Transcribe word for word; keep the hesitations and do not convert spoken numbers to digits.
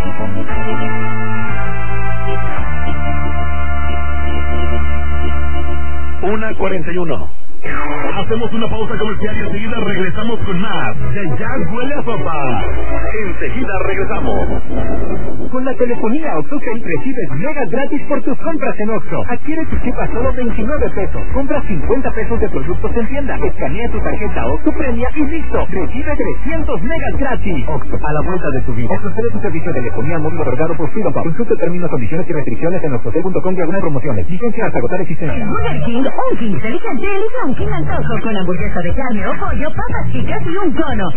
una cuarenta y uno. Hacemos una pausa comercial y enseguida regresamos con más de Ya Huele a Sopa. Enseguida regresamos. Con la telefonía OxxoCell recibes megas gratis por tus compras en Oxxo. Adquiere tu chip a solo veintinueve pesos. Compra cincuenta pesos de productos en tienda. Escanea tu tarjeta Oxxo Premia y listo. Recibe trescientos megas gratis. Oxxo, a la vuelta de tu vida. Ofrece tu servicio de telefonía móvil otorgado por Freedom Pop. Consulta términos, condiciones y restricciones en oxxocell punto com diagonal promociones. Licencia hasta agotar existencia. Burger King, un King inteligente, elige un King antojo con hamburguesa de carne o pollo, papas chicas y un cono.